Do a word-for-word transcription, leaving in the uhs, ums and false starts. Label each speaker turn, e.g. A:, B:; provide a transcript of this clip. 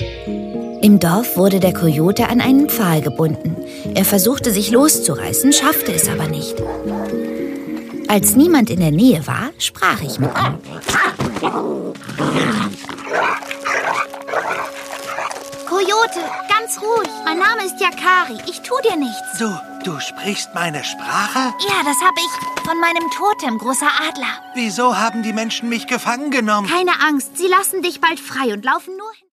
A: Im Dorf wurde der Kojote an einen Pfahl gebunden. Er versuchte, sich loszureißen, schaffte es aber nicht. Als niemand in der Nähe war, sprach ich mit ihm.
B: Kojote, ganz ruhig. Mein Name ist Yakari. Ich tu dir nichts.
C: Du, du sprichst meine Sprache?
B: Ja, das habe ich von meinem Totem, großer Adler.
C: Wieso haben die Menschen mich gefangen genommen?
B: Keine Angst, sie lassen dich bald frei und laufen nur hin.